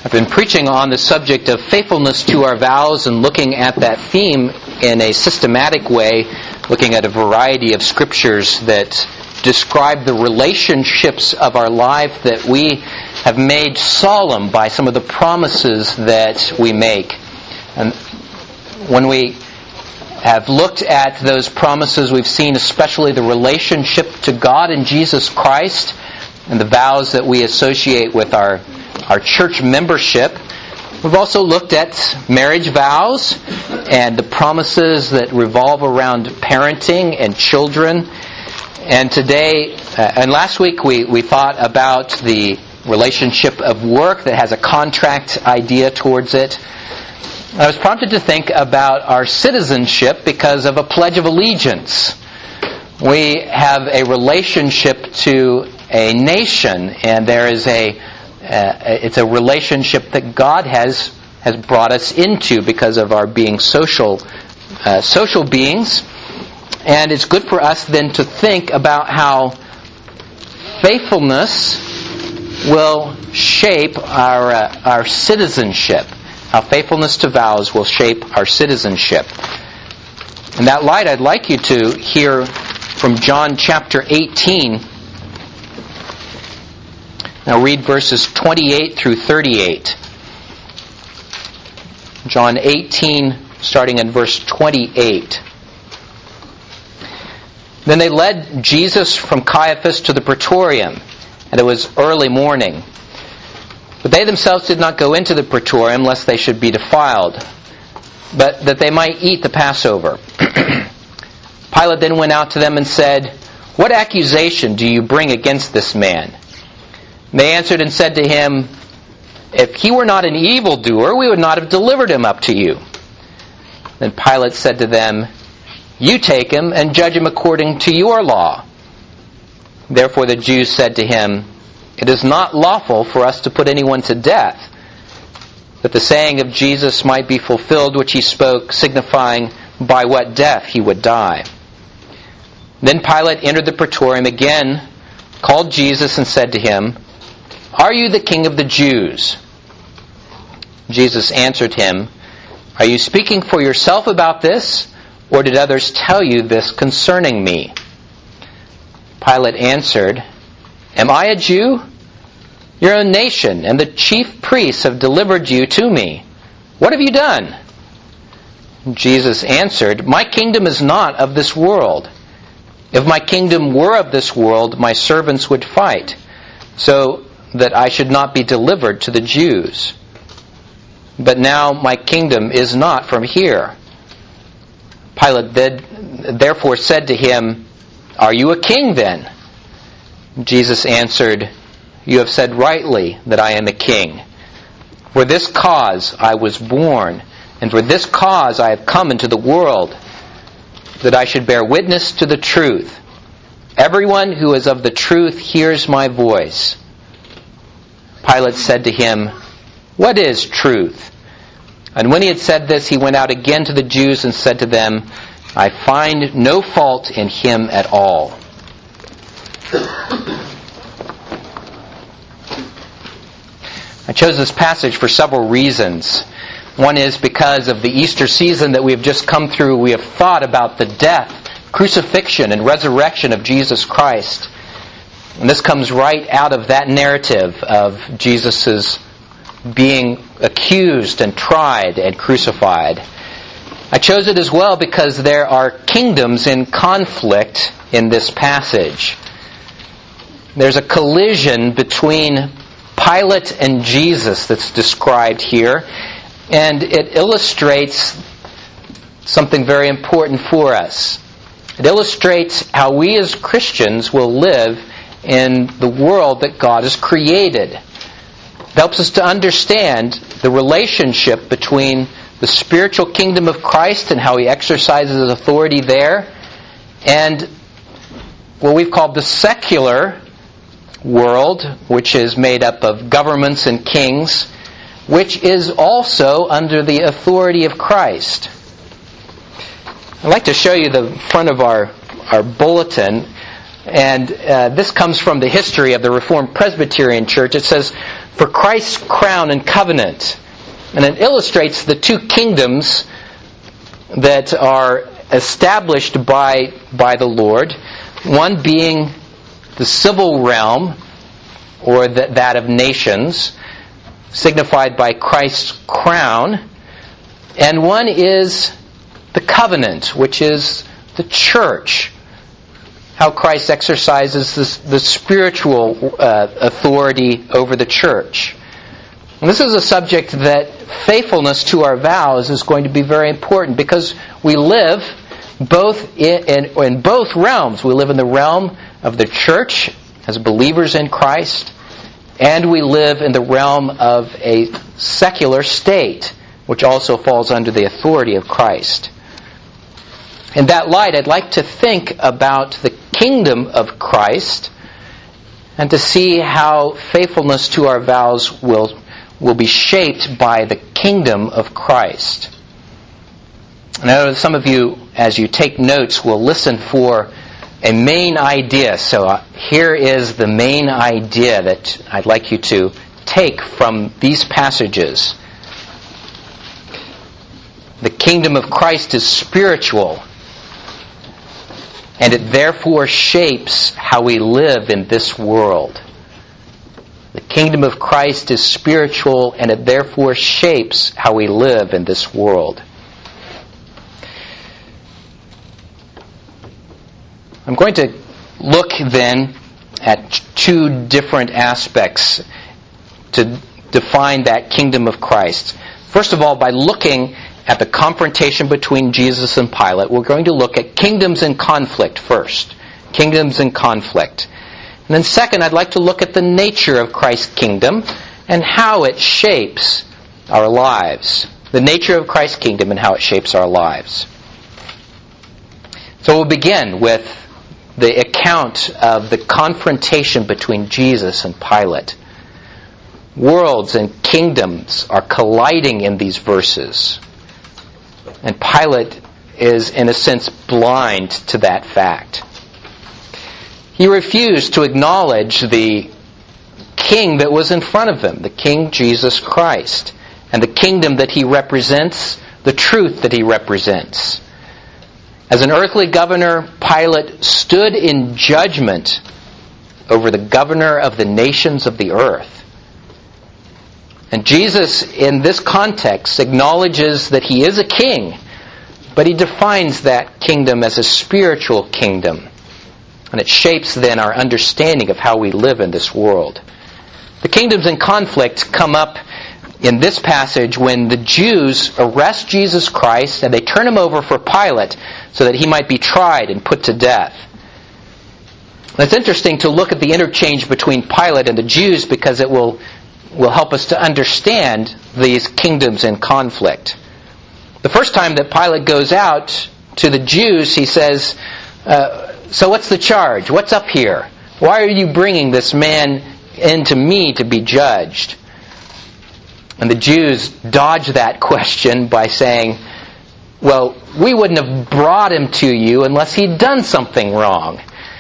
I've been preaching on the subject of faithfulness to our vows and looking at that theme in a systematic way, looking at a variety of scriptures that describe the relationships of our life that we have made solemn by some of the promises that we make. And when we have looked at those promises, we've seen especially the relationship to God and Jesus Christ and the vows that we associate with our church membership. We've also looked at marriage vows and the promises that revolve around parenting and children. And today, and last week, we thought about the relationship of work that has a contract idea towards it. I was prompted to think about our citizenship because of a Pledge of Allegiance. We have a relationship to a nation, and there is it's a relationship that God has brought us into because of our being social beings. And it's good for us then to think about how faithfulness will shape our citizenship. How faithfulness to vows will shape our citizenship. In that light, I'd like you to hear from John chapter 18. Now read verses 28 through 38. John 18, starting in verse 28. Then they led Jesus from Caiaphas to the praetorium, and it was early morning. But they themselves did not go into the praetorium, lest they should be defiled, but that they might eat the Passover. Pilate then went out to them and said, "What accusation do you bring against this man?" And they answered and said to him, "If he were not an evildoer, we would not have delivered him up to you." Then Pilate said to them, "You take him and judge him according to your law." Therefore the Jews said to him, "It is not lawful for us to put anyone to death," that the saying of Jesus might be fulfilled which he spoke, signifying by what death he would die. Then Pilate entered the praetorium again, called Jesus, and said to him, "Are you the king of the Jews?" Jesus answered him, "Are you speaking for yourself about this, or did others tell you this concerning me?" Pilate answered, "Am I a Jew? Your own nation and the chief priests have delivered you to me. What have you done?" Jesus answered, "My kingdom is not of this world. If my kingdom were of this world, my servants would fight, so that I should not be delivered to the Jews. But now my kingdom is not from here." Pilate therefore said to him, "Are you a king then?" Jesus answered, "You have said rightly that I am a king. For this cause I was born, and for this cause I have come into the world, that I should bear witness to the truth. Everyone who is of the truth hears my voice." Pilate said to him, "What is truth?" And when he had said this, he went out again to the Jews and said to them, "I find no fault in him at all." I chose this passage for several reasons. One is because of the Easter season that we have just come through. We have thought about the death, crucifixion, and resurrection of Jesus Christ. And this comes right out of that narrative of Jesus' being accused and tried and crucified. I chose it as well because there are kingdoms in conflict in this passage. There's a collision between Pilate and Jesus that's described here, and it illustrates something very important for us. It illustrates how we as Christians will live in the world that God has created. It helps us to understand the relationship between the spiritual kingdom of Christ and how He exercises authority there, and what we've called the secular world, which is made up of governments and kings, which is also under the authority of Christ. I'd like to show you the front of our bulletin. And this comes from the history of the Reformed Presbyterian Church. It says, "For Christ's crown and covenant." And it illustrates the two kingdoms that are established by the Lord. One being the civil realm, or that of nations, signified by Christ's crown. And one is the covenant, which is the church. How Christ exercises the spiritual authority over the church. And this is a subject that faithfulness to our vows is going to be very important, because we live both in both realms. We live in the realm of the church as believers in Christ, and we live in the realm of a secular state, which also falls under the authority of Christ. In that light, I'd like to think about the kingdom of Christ and to see how faithfulness to our vows will be shaped by the kingdom of Christ. And I know some of you, as you take notes, will listen for a main idea. So here is the main idea that I'd like you to take from these passages. The kingdom of Christ is spiritual, and it therefore shapes how we live in this world. The kingdom of Christ is spiritual, and it therefore shapes how we live in this world. I'm going to look then at two different aspects to define that kingdom of Christ. First of all, by looking at the confrontation between Jesus and Pilate, we're going to look at kingdoms in conflict first. Kingdoms in conflict. And then second, I'd like to look at the nature of Christ's kingdom and how it shapes our lives. The nature of Christ's kingdom and how it shapes our lives. So we'll begin with the account of the confrontation between Jesus and Pilate. Worlds and kingdoms are colliding in these verses. And Pilate is, in a sense, blind to that fact. He refused to acknowledge the king that was in front of him, the King Jesus Christ, and the kingdom that he represents, the truth that he represents. As an earthly governor, Pilate stood in judgment over the governor of the nations of the earth. And Jesus, in this context, acknowledges that he is a king, but he defines that kingdom as a spiritual kingdom. And it shapes then our understanding of how we live in this world. The kingdoms in conflict come up in this passage when the Jews arrest Jesus Christ and they turn him over for Pilate so that he might be tried and put to death. It's interesting to look at the interchange between Pilate and the Jews, because it will help us to understand these kingdoms in conflict. The first time that Pilate goes out to the Jews, he says, so what's the charge? What's up here? Why are you bringing this man into me to be judged? And the Jews dodge that question by saying, well, we wouldn't have brought him to you unless he'd done something wrong.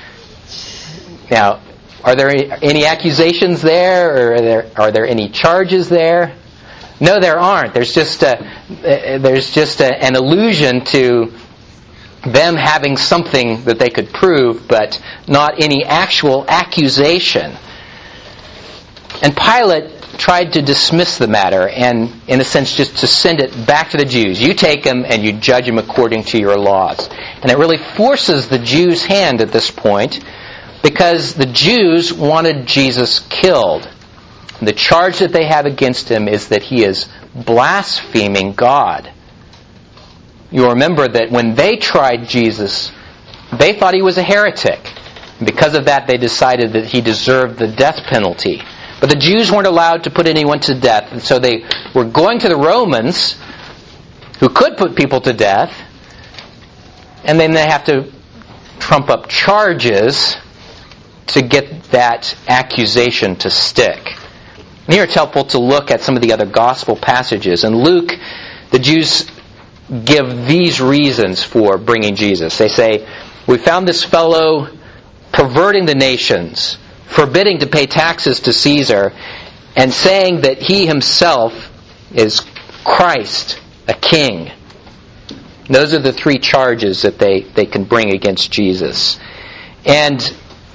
Now, are there any accusations there, or are there any charges there? No, there aren't. There's just an allusion to them having something that they could prove, but not any actual accusation. And Pilate tried to dismiss the matter and, in a sense, just to send it back to the Jews. You take him and you judge him according to your laws. And it really forces the Jews' hand at this point, because the Jews wanted Jesus killed. And the charge that they have against him is that he is blaspheming God. You'll remember that when they tried Jesus, they thought he was a heretic. And because of that, they decided that he deserved the death penalty. But the Jews weren't allowed to put anyone to death, and so they were going to the Romans, who could put people to death, and then they have to trump up charges to get that accusation to stick. And here it's helpful to look at some of the other gospel passages. In Luke, the Jews give these reasons for bringing Jesus. They say, we found this fellow perverting the nations, forbidding to pay taxes to Caesar, and saying that he himself is Christ, a king. Those are the three charges that they can bring against Jesus. And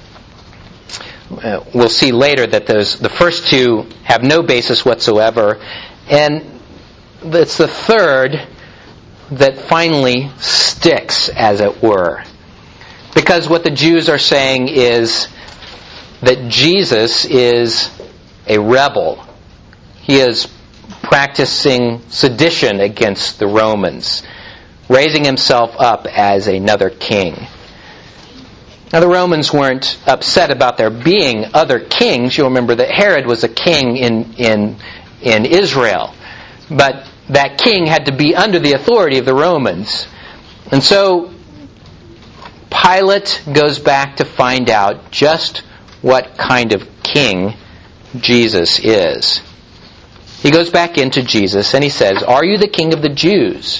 we'll see later that the first two have no basis whatsoever. And it's the third that finally sticks, as it were. Because what the Jews are saying is that Jesus is a rebel. He is practicing sedition against the Romans, raising himself up as another king. Now, the Romans weren't upset about there being other kings. You'll remember that Herod was a king in Israel. But that king had to be under the authority of the Romans. And so Pilate goes back to find out just what kind of king Jesus is. He goes back into Jesus and he says, "Are you the king of the Jews?"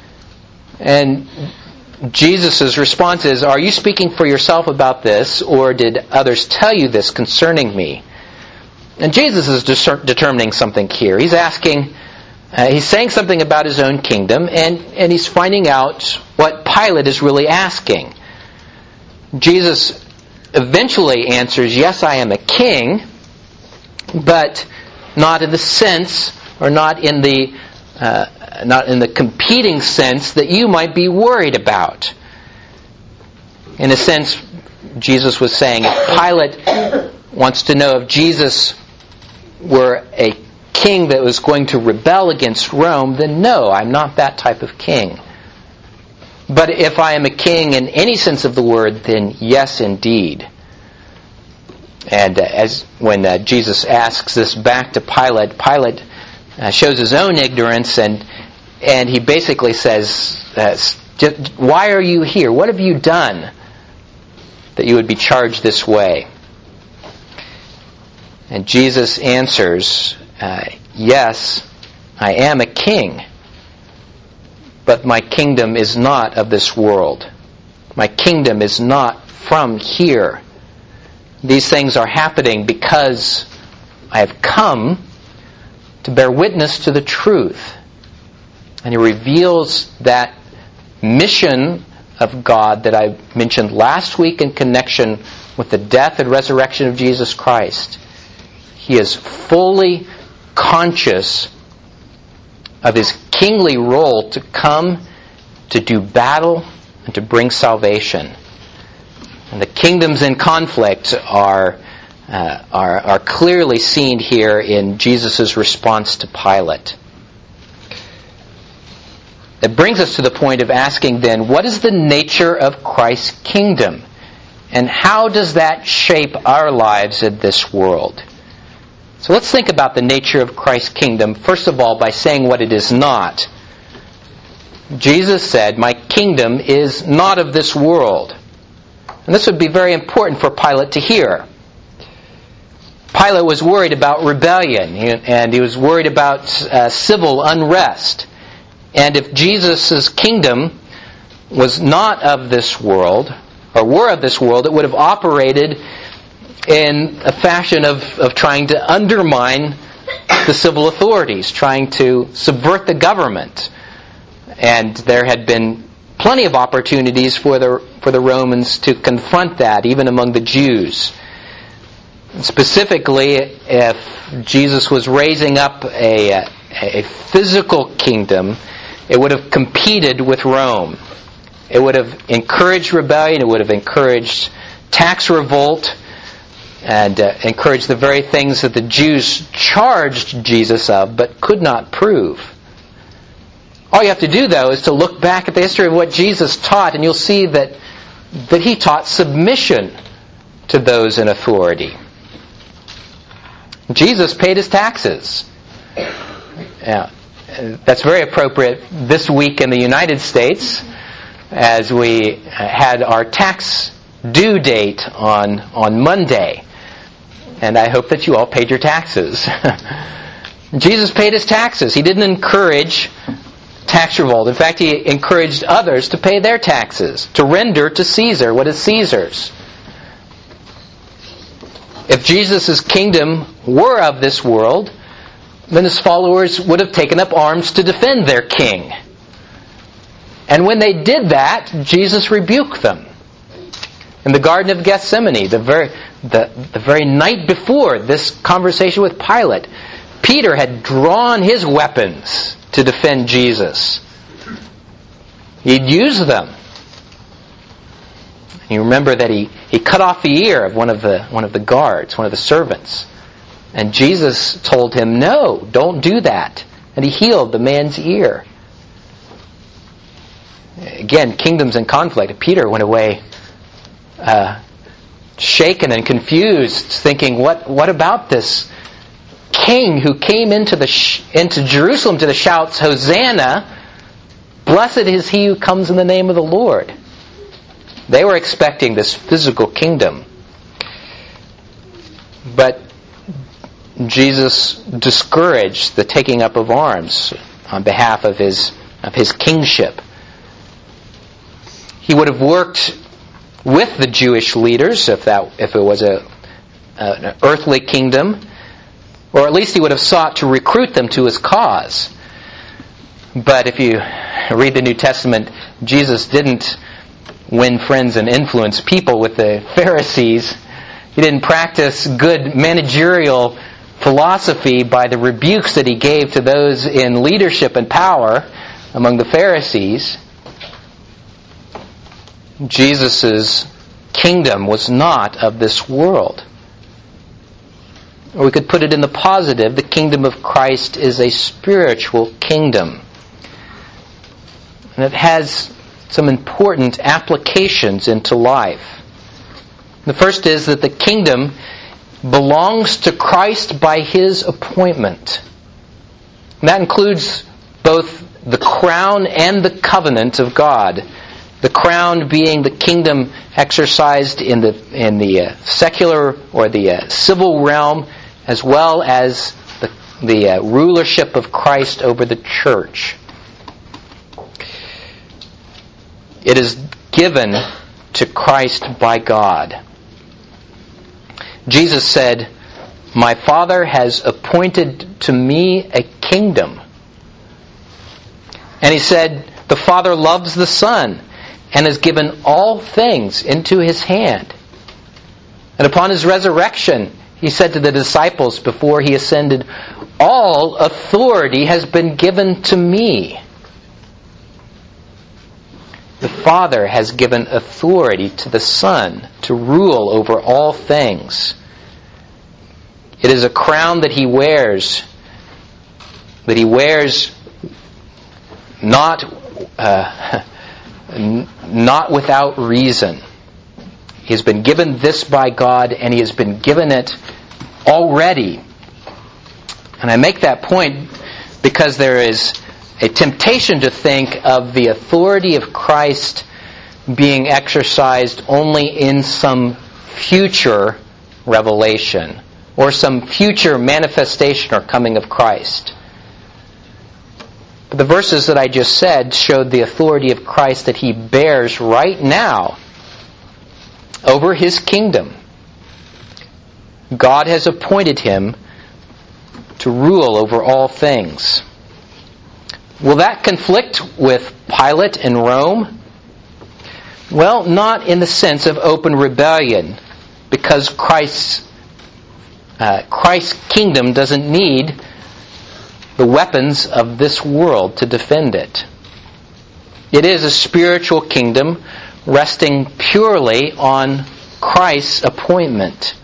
And Jesus' response is, "Are you speaking for yourself about this, or did others tell you this concerning me?" And Jesus is determining something here. He's asking, he's saying something about his own kingdom, and he's finding out what Pilate is really asking. Jesus eventually answers, "Yes, I am a king, but not in the sense, or not in the competing sense that you might be worried about." In a sense, Jesus was saying, if Pilate wants to know if Jesus were a king that was going to rebel against Rome, then no, I'm not that type of king. But if I am a king in any sense of the word, then yes, indeed. And when Jesus asks this back to Pilate, Pilate shows his own ignorance, and he basically says, "Why are you here? What have you done that you would be charged this way?" And Jesus answers, "Yes, I am a king, but my kingdom is not of this world. My kingdom is not from here. These things are happening because I have come to bear witness to the truth." And he reveals that mission of God that I mentioned last week in connection with the death and resurrection of Jesus Christ. He is fully conscious of his kingly role to come to do battle and to bring salvation. And the kingdoms in conflict are clearly seen here in Jesus' response to Pilate. It brings us to the point of asking then, what is the nature of Christ's kingdom? And how does that shape our lives in this world? So let's think about the nature of Christ's kingdom, first of all, by saying what it is not. Jesus said, "My kingdom is not of this world." And this would be very important for Pilate to hear. Pilate was worried about rebellion, and he was worried about civil unrest. And if Jesus' kingdom was not of this world, or were of this world, it would have operated in a fashion of trying to undermine the civil authorities, trying to subvert the government. And there had been plenty of opportunities for the Romans to confront that, even among the Jews. Specifically, if Jesus was raising up a physical kingdom, it would have competed with Rome. It would have encouraged rebellion, it would have encouraged tax revolt, and encouraged the very things that the Jews charged Jesus of, but could not prove. All you have to do, though, is to look back at the history of what Jesus taught, and you'll see that he taught submission to those in authority. Jesus paid his taxes. Yeah, that's very appropriate this week in the United States, as we had our tax due date on Monday. And I hope that you all paid your taxes. Jesus paid his taxes. He didn't encourage tax revolt. In fact, he encouraged others to pay their taxes, to render to Caesar what is Caesar's. If Jesus' kingdom were of this world, then his followers would have taken up arms to defend their king. And when they did that, Jesus rebuked them. In the Garden of Gethsemane, the very night before this conversation with Pilate, Peter had drawn his weapons to defend Jesus. He'd used them. You remember that he cut off the ear of one of the guards, one of the servants. And Jesus told him, "No, don't do that." And he healed the man's ear. Again, kingdoms in conflict. Peter went away shaken and confused, thinking, what about this king who came into Jerusalem to the shouts, "Hosanna, blessed is he who comes in the name of the Lord." They were expecting this physical kingdom. But Jesus discouraged the taking up of arms on behalf of his kingship. He would have worked with the Jewish leaders if it was an earthly kingdom, or at least he would have sought to recruit them to his cause. But if you read the New Testament, Jesus didn't win friends and influence people with the Pharisees. He didn't practice good managerial philosophy by the rebukes that he gave to those in leadership and power among the Pharisees. Jesus' kingdom was not of this world. Or we could put it in the positive, the kingdom of Christ is a spiritual kingdom. And it has some important applications into life. The first is that the kingdom belongs to Christ by his appointment. And that includes both the crown and the covenant of God. The crown being the kingdom exercised in the secular or the civil realm, as well as the rulership of Christ over the church. It is given to Christ by God. Jesus said, "My Father has appointed to me a kingdom." And he said, "The Father loves the Son and has given all things into his hand." And upon his resurrection, he said to the disciples before he ascended, "All authority has been given to me." The Father has given authority to the Son to rule over all things. It is a crown that he wears not without reason. He has been given this by God, and he has been given it already. And I make that point because there is a temptation to think of the authority of Christ being exercised only in some future revelation or some future manifestation or coming of Christ. But the verses that I just said showed the authority of Christ that he bears right now over his kingdom. God has appointed him to rule over all things. Will that conflict with Pilate and Rome? Well, not in the sense of open rebellion, because Christ's kingdom doesn't need the weapons of this world to defend it. It is a spiritual kingdom resting purely on Christ's appointment.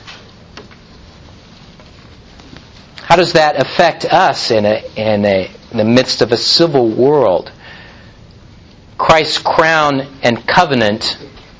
How does that affect us in the midst of a civil world? Christ's crown and covenant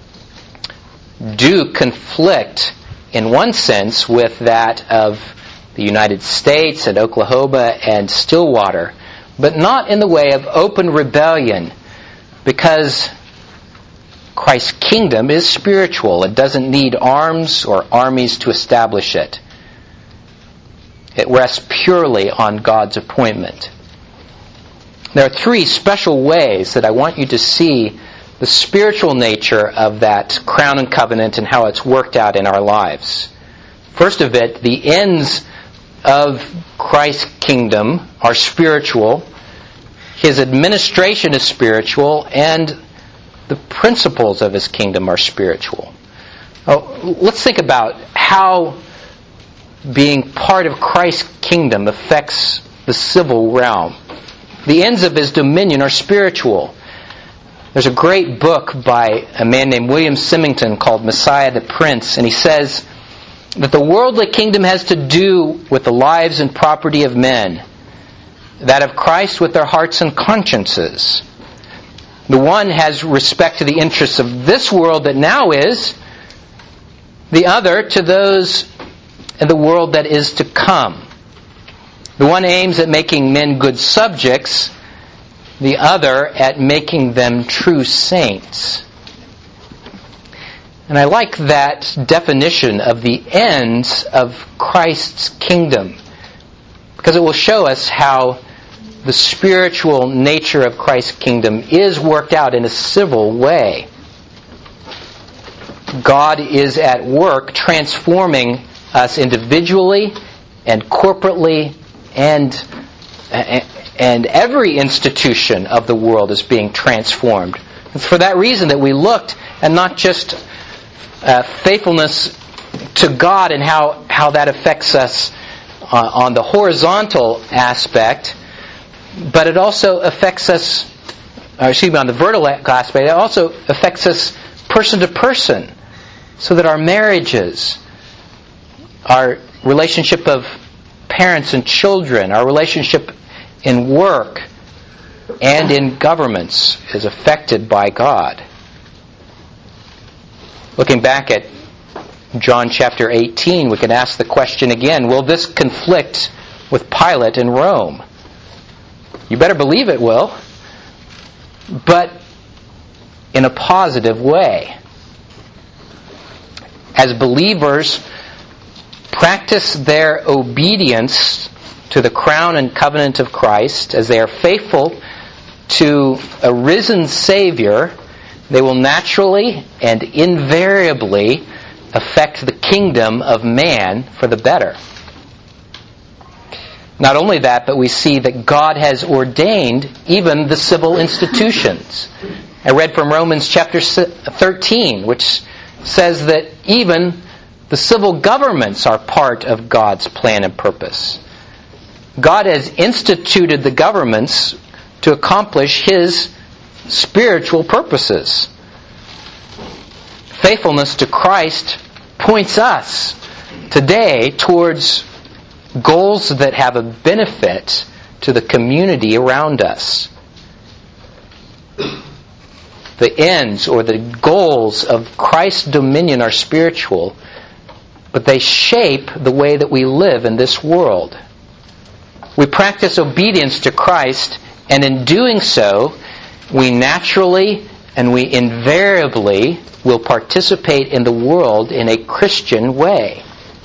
do conflict in one sense with that of the United States and Oklahoma and Stillwater, but not in the way of open rebellion, because Christ's kingdom is spiritual. It doesn't need arms or armies to establish it. It rests purely on God's appointment. There are three special ways that I want you to see the spiritual nature of that crown and covenant and how it's worked out in our lives. First of it, the ends of Christ's kingdom are spiritual, His administration is spiritual, and the principles of His kingdom are spiritual. Let's think about how being part of Christ's kingdom affects the civil realm. The ends of His dominion are spiritual. There's a great book by a man named William Symington called Messiah the Prince, and he says that the worldly kingdom has to do with the lives and property of men, that of Christ with their hearts and consciences. The one has respect to the interests of this world that now is, the other to those in the world that is to come. The one aims at making men good subjects, the other at making them true saints. And I like that definition of the ends of Christ's kingdom, because it will show us how the spiritual nature of Christ's kingdom is worked out in a civil way. God is at work transforming us individually and corporately, and every institution of the world is being transformed. It's for that reason that we looked at not just faithfulness to God and how that affects us on the horizontal aspect, but it also affects us, on the vertical aspect, it also affects us person to person, so that our marriages, our relationship of parents and children, our relationship in work and in governments is affected by God. Looking back at John chapter 18, we can ask the question again, will this conflict with Pilate in Rome? You better believe it will, but in a positive way. As believers practice their obedience to the crown and covenant of Christ, as they are faithful to a risen Savior, they will naturally and invariably affect the kingdom of man for the better. Not only that, but we see that God has ordained even the civil institutions. I read from Romans chapter 13, which says that even the civil governments are part of God's plan and purpose. God has instituted the governments to accomplish His spiritual purposes. Faithfulness to Christ points us today towards goals that have a benefit to the community around us. The ends or the goals of Christ's dominion are spiritual, but they shape the way that we live in this world. We practice obedience to Christ, and in doing so, we naturally and we invariably will participate in the world in a Christian way.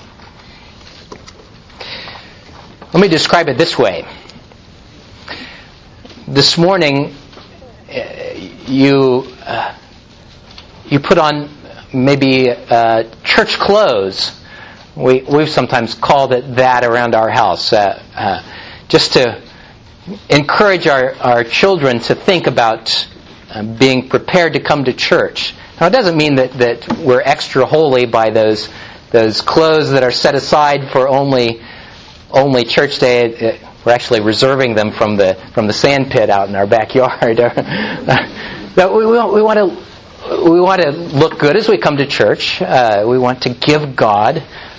Let me describe it this way. This morning, you put on maybe church clothes. We've sometimes called it that around our house, just to encourage our children to think about being prepared to come to church. Now, it doesn't mean that we're extra holy by those clothes that are set aside for only church day. We're actually reserving them from the sand pit out in our backyard. But we want to look good as we come to church. We want to give God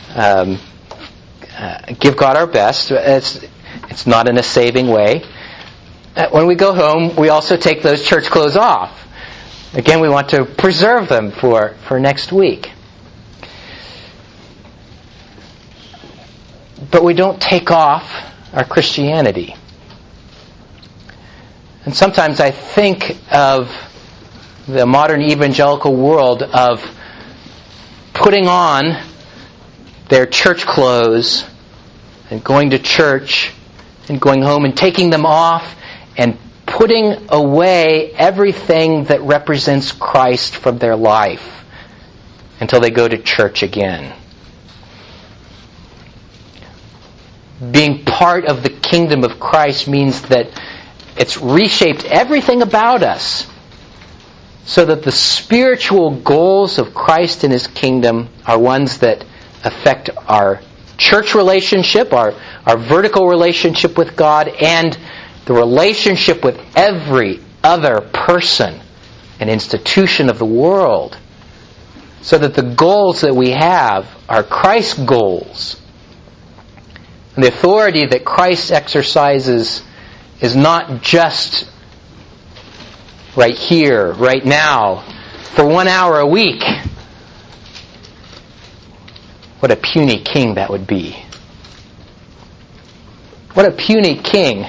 our best. It's not in a saving way. When we go home, we also take those church clothes off. Again, we want to preserve them for next week. But we don't take off our Christianity. And sometimes I think of the modern evangelical world of putting on their church clothes and going to church and going home and taking them off and putting away everything that represents Christ from their life until they go to church again. being part of the kingdom of Christ means that it's reshaped everything about us so that the spiritual goals of Christ and His kingdom are ones that affect our church relationship, our vertical relationship with God, and the relationship with every other person and institution of the world, so that the goals that we have are Christ's goals. And the authority that Christ exercises is not just right here, right now, for 1 hour a week. What a puny king that would be. What a puny king.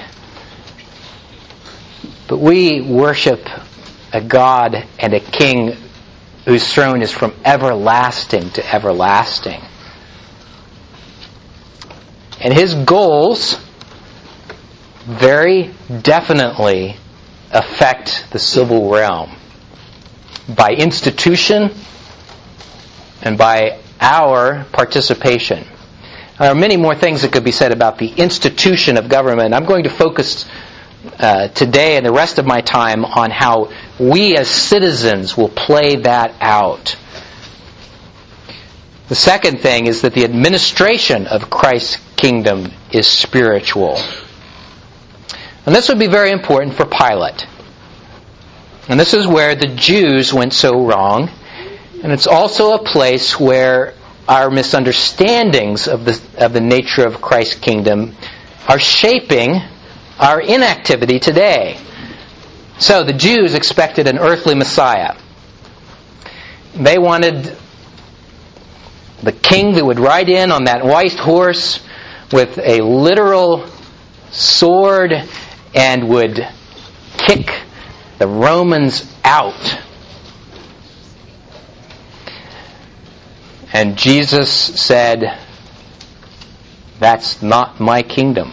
But we worship a God and a King whose throne is from everlasting to everlasting. And His goals very definitely affect the civil realm by institution and by our participation. There are many more things that could be said about the institution of government. I'm going to focus today and the rest of my time on how we as citizens will play that out. The second thing is that the administration of Christ's kingdom is spiritual. And this would be very important for Pilate. And this is where the Jews went so wrong. And it's also a place where our misunderstandings of the nature of Christ's kingdom are shaping our inactivity today. So the Jews expected an earthly Messiah. They wanted the king that would ride in on that white horse with a literal sword and would kick the Romans out. And Jesus said, "That's not my kingdom.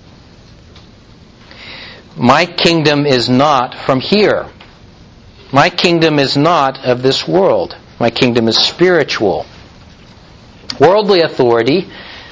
My kingdom is not from here. My kingdom is not of this world. My kingdom is spiritual." Worldly authority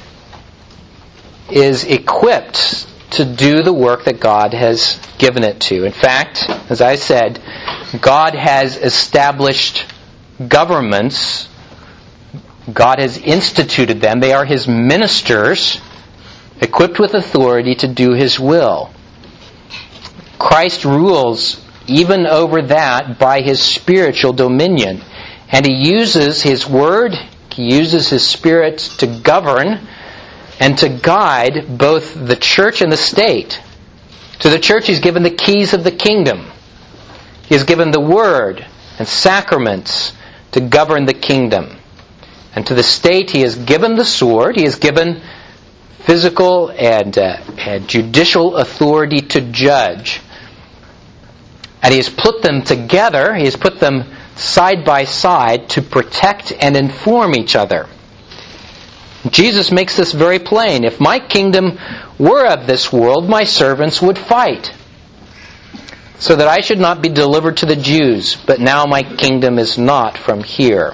is equipped to do the work that God has given it to. In fact, as I said, God has established governments. God has instituted them. They are His ministers, equipped with authority to do His will. Christ rules even over that by His spiritual dominion. And He uses His Word, He uses His Spirit to govern and to guide both the church and the state. To the church He's given the keys of the kingdom. He has given the Word and sacraments to govern the kingdom. And to the state He has given the sword. He has given physical and judicial authority to judge. And He has put them together, He has put them side by side to protect and inform each other. Jesus makes this very plain. If my kingdom were of this world, my servants would fight, so that I should not be delivered to the Jews. But now my kingdom is not from here.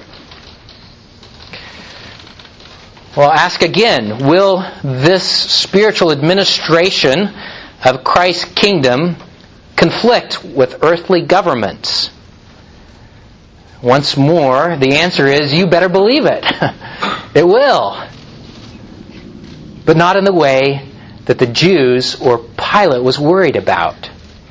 Well, I'll ask again, will this spiritual administration of Christ's kingdom conflict with earthly governments? Once more, the answer is, you better believe it. It will. But not in the way that the Jews or Pilate was worried about.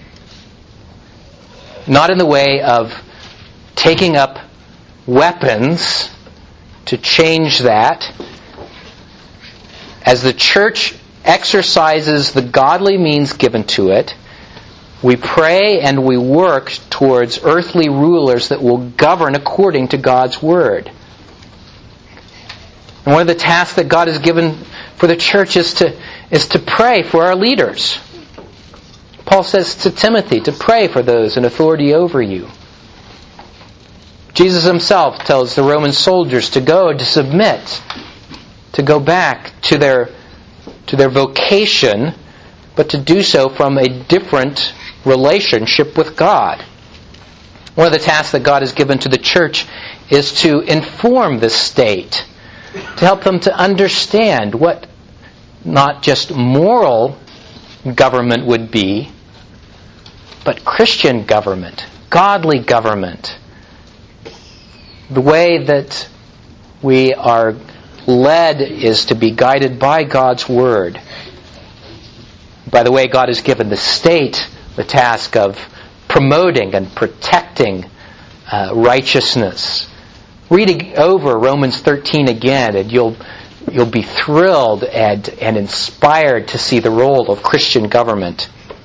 Not in the way of taking up weapons to change that. As the church exercises the godly means given to it, we pray and we work towards earthly rulers that will govern according to God's Word. And one of the tasks that God has given for the church is to pray for our leaders. Paul says to Timothy to pray for those in authority over you. Jesus Himself tells the Roman soldiers to go and to submit, to go back to their vocation, but to do so from a different relationship with God. One of the tasks that God has given to the church is to inform the state, to help them to understand what not just moral government would be, but Christian government, godly government. The way that we are led is to be guided by God's Word. By the way, God has given the state the task of promoting and protecting righteousness. Read over Romans 13 again, and you'll be thrilled and inspired to see the role of Christian government.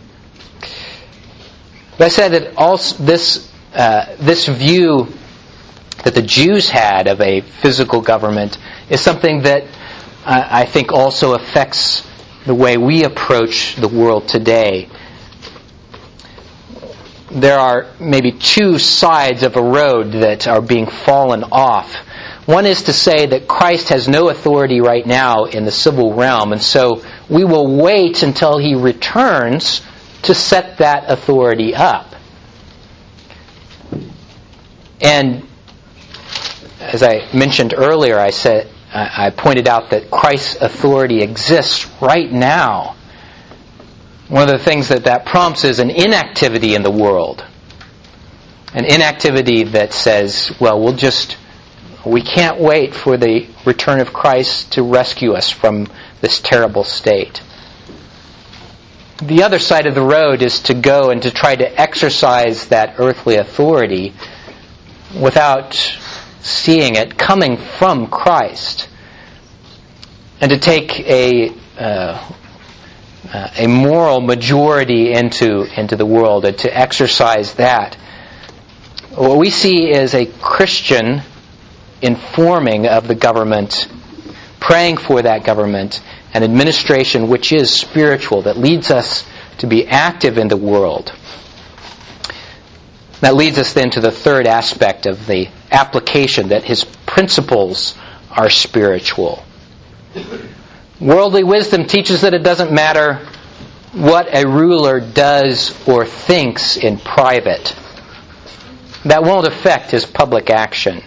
But I said that also this view that the Jews had of a physical government is something that I think also affects the way we approach the world today. There are maybe two sides of a road that are being fallen off. One is to say that Christ has no authority right now in the civil realm, and so we will wait until He returns to set that authority up. And as I mentioned earlier, I pointed out that Christ's authority exists right now. One of the things that prompts is an inactivity in the world. An inactivity that says, well, we can't wait for the return of Christ to rescue us from this terrible state. The other side of the road is to go and to try to exercise that earthly authority without seeing it coming from Christ, and to take a moral majority into the world and to exercise that. What we see is a Christian informing of the government, praying for that government, an administration which is spiritual, that leads us to be active in the world. That leads us then to the third aspect of the application, that his principles are spiritual. Worldly wisdom teaches that it doesn't matter what a ruler does or thinks in private. That won't affect his public action.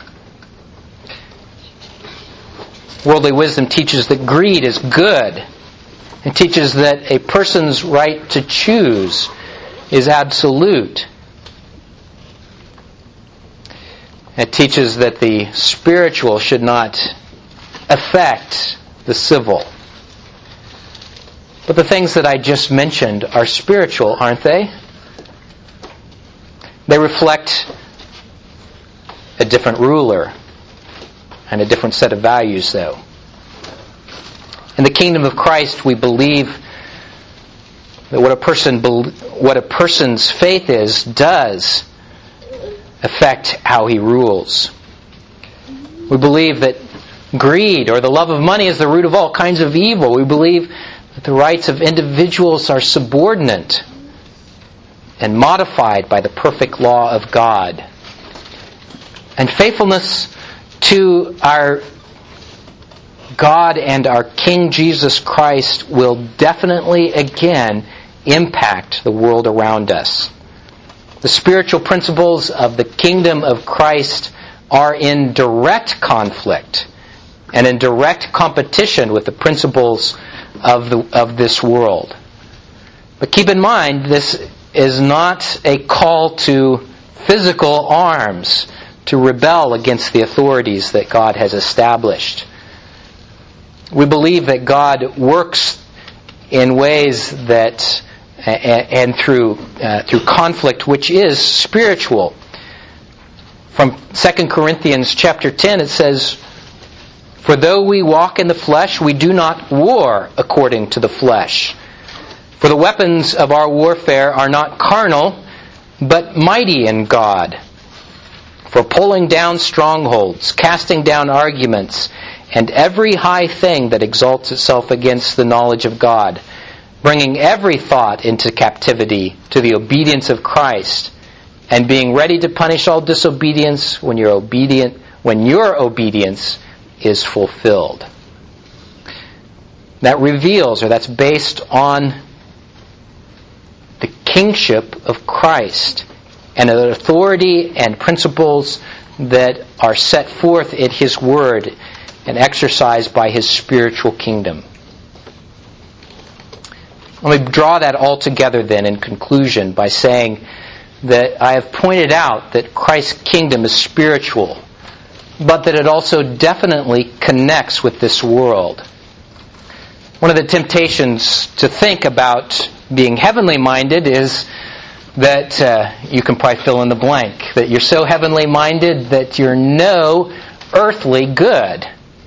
Worldly wisdom teaches that greed is good. It teaches that a person's right to choose is absolute. It teaches that the spiritual should not affect the civil. But the things that I just mentioned are spiritual, aren't they? They reflect a different ruler and a different set of values, though. In the kingdom of Christ, we believe that what a person's faith is does affect how he rules. We believe that greed or the love of money is the root of all kinds of evil. We believe that the rights of individuals are subordinate and modified by the perfect law of God. And faithfulness to our God and our King Jesus Christ will definitely again impact the world around us. The spiritual principles of the kingdom of Christ are in direct conflict and in direct competition with the principles of this world. But keep in mind, this is not a call to physical arms to rebel against the authorities that God has established. We believe that God works in ways that and through conflict which is spiritual. From 2 Corinthians chapter 10 it says, "For though we walk in the flesh, we do not war according to the flesh. For the weapons of our warfare are not carnal, but mighty in God, for pulling down strongholds, casting down arguments, and every high thing that exalts itself against the knowledge of God, bringing every thought into captivity to the obedience of Christ, and being ready to punish all disobedience when your obedience is fulfilled." That reveals, or that's based on the kingship of Christ and the authority and principles that are set forth in His Word and exercised by His spiritual kingdom. Let me draw that all together then in conclusion by saying that I have pointed out that Christ's kingdom is spiritual, but that it also definitely connects with this world. One of the temptations to think about being heavenly minded is that you can probably fill in the blank, that you're so heavenly minded that you're no earthly good.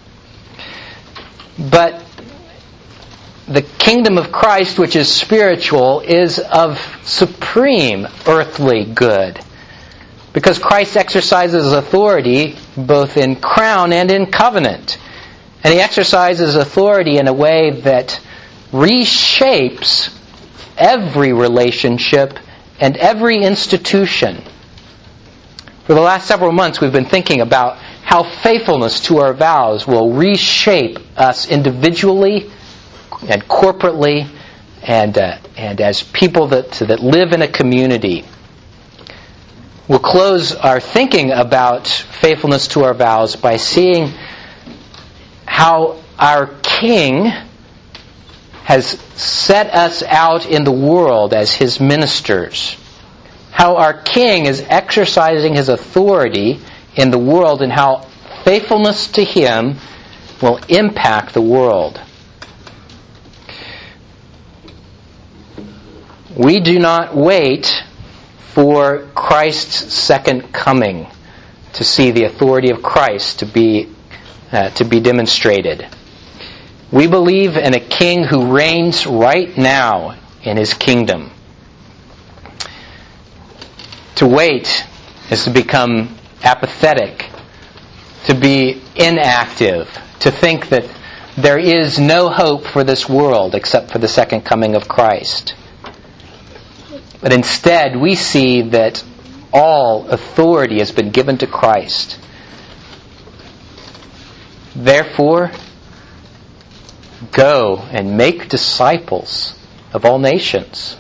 But the kingdom of Christ, which is spiritual, is of supreme earthly good. Because Christ exercises authority both in crown and in covenant. And He exercises authority in a way that reshapes every relationship and every institution. For the last several months we've been thinking about how faithfulness to our vows will reshape us individually and corporately and as people that live in a community. We'll close our thinking about faithfulness to our vows by seeing how our King has set us out in the world as His ministers. How our King is exercising His authority in the world and how faithfulness to Him will impact the world. We do not wait for Christ's second coming to see the authority of Christ to be demonstrated. We believe in a King who reigns right now in His kingdom. To wait is to become apathetic, to be inactive, to think that there is no hope for this world except for the second coming of Christ. But instead, we see that all authority has been given to Christ. Therefore, go and make disciples of all nations.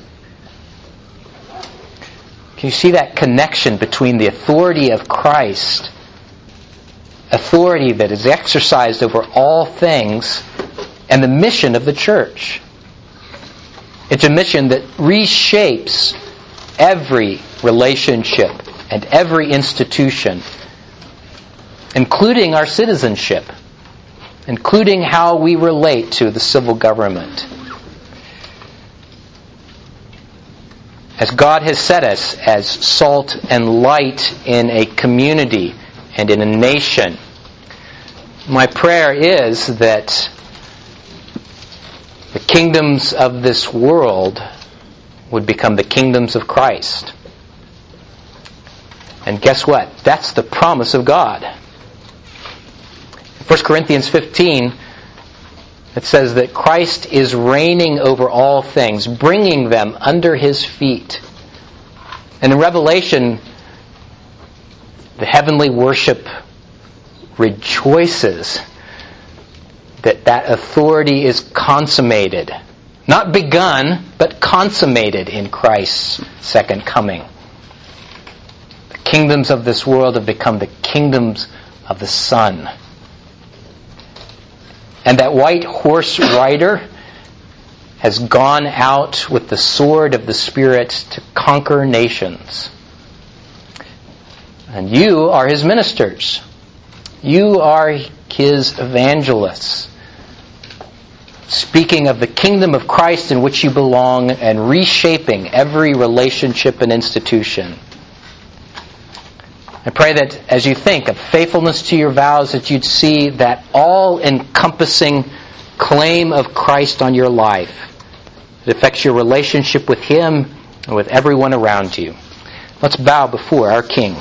Can you see that connection between the authority of Christ, authority that is exercised over all things, and the mission of the church? It's a mission that reshapes every relationship and every institution, including our citizenship, including how we relate to the civil government. As God has set us as salt and light in a community and in a nation, my prayer is that the kingdoms of this world would become the kingdoms of Christ. And guess what? That's the promise of God. In 1 Corinthians 15, it says that Christ is reigning over all things, bringing them under His feet. And in Revelation, the heavenly worship rejoices that authority is consummated. Not begun, but consummated in Christ's second coming. The kingdoms of this world have become the kingdoms of the Son. And that white horse rider has gone out with the sword of the Spirit to conquer nations. And you are His ministers. You are His evangelists, speaking of the kingdom of Christ in which you belong and reshaping every relationship and institution. I pray that as you think of faithfulness to your vows, that you'd see that all-encompassing claim of Christ on your life. It affects your relationship with Him and with everyone around you. Let's bow before our King.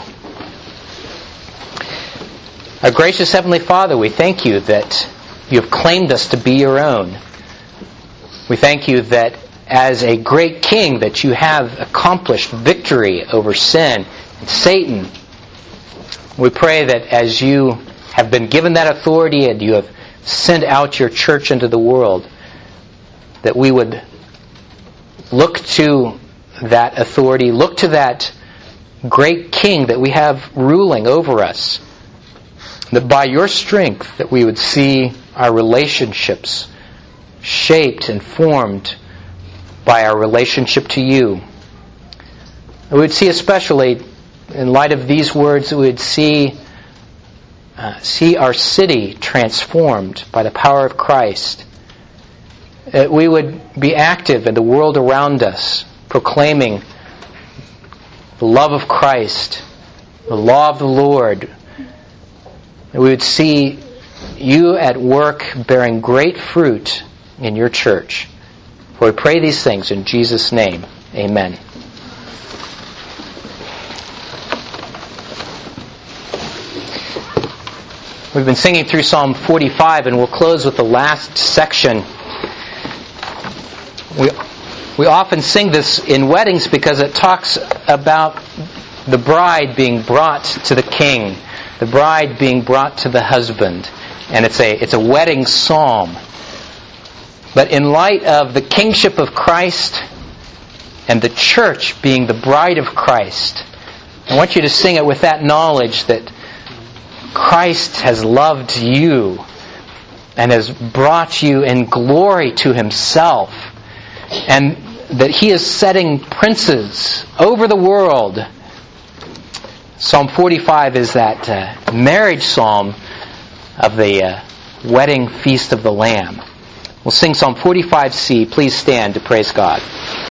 Our gracious Heavenly Father, we thank You that You have claimed us to be Your own. We thank You that as a great King that You have accomplished victory over sin and Satan. We pray that as You have been given that authority and You have sent out Your church into the world, that we would look to that authority, look to that great King that we have ruling over us, that by Your strength that we would see our relationships shaped and formed by our relationship to you. We would see, especially in light of these words, we would see our city transformed by the power of Christ. We would be active in the world around us, proclaiming the love of Christ, the law of the Lord. We would see you at work bearing great fruit in your church. For we pray these things in Jesus' name. Amen. We've been singing through Psalm 45, and we'll close with the last section. We often sing this in weddings because it talks about the bride being brought to the king, the bride being brought to the husband, and it's a wedding psalm. But in light of the kingship of Christ and the church being the bride of Christ, I want you to sing it with that knowledge that Christ has loved you and has brought you in glory to Himself, and that He is setting princes over the world. Psalm 45 is that marriage psalm of the wedding feast of the Lamb. We'll sing Psalm 45C. Please stand to praise God.